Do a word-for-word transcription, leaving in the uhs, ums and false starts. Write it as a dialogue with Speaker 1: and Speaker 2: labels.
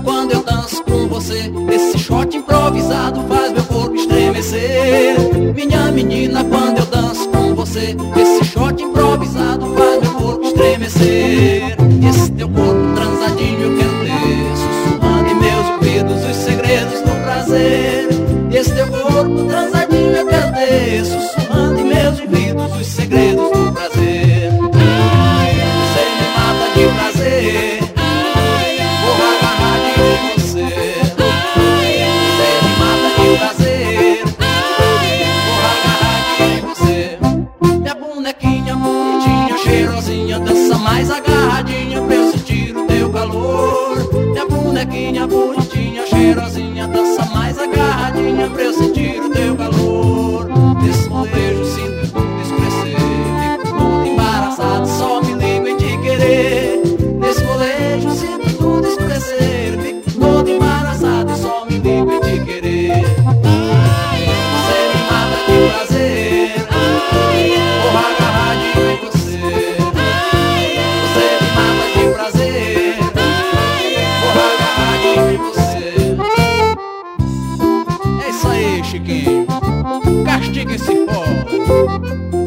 Speaker 1: quando eu danço com você. Esse shot improvisado faz meu corpo estremecer. Minha menina, quando eu danço com você. Esse shot improvisado faz meu corpo estremecer. Esse teu corpo transadinho eu quero ter, sussurrando em meus ouvidos os segredos do prazer. Esse teu corpo transadinho eu quero ter, sussurrando em meus ouvidos os segredos do prazer. Você me mata de prazer, vou agarradinho em você. Você me mata de prazer, vou agarradinho em você. Minha bonequinha bonitinha, cheirosinha, dança mais agarradinha pra eu sentir o teu calor. Minha bonequinha bonitinha, cheirosinha, dança mais agarradinha pra eu sentir o teu calor. Nesse molejo sinto tudo escurecer, fico todo embaraçado, só me ligo em te querer. Nesse molejo sinto tudo escurecer, fico todo embaraçado e só me ligo em te querer. Você me mata de prazer, vou agarradinho em você. Você me mata de prazer, vou agarradinho em você. É isso aí, Chiquinho, castiga esse pó.